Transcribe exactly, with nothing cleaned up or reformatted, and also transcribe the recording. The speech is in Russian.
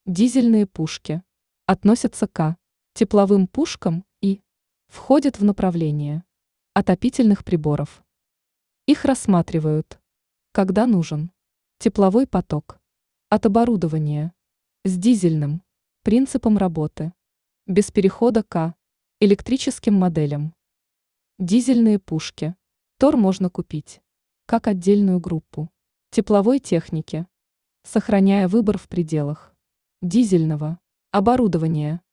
Дизельные пушки относятся к тепловым пушкам и входят в направление отопительных приборов. Их рассматривают, когда нужен тепловой поток от оборудования с дизельным принципом работы, без перехода к электрическим моделям. Дизельные пушки ТОР можно купить как отдельную группу тепловой техники, сохраняя выбор в пределах дизельного оборудования.